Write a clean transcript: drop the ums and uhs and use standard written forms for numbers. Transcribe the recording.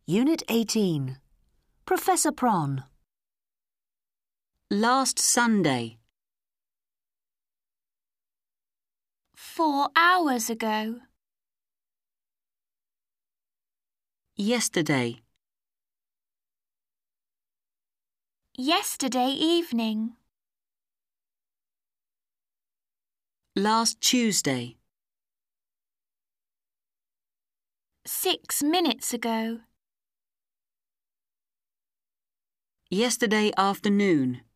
Unit 18. Professor Pron. Last Sunday. 4 hours ago. Yesterday. Yesterday evening. Last Tuesday. 6 minutes ago. Yesterday afternoon.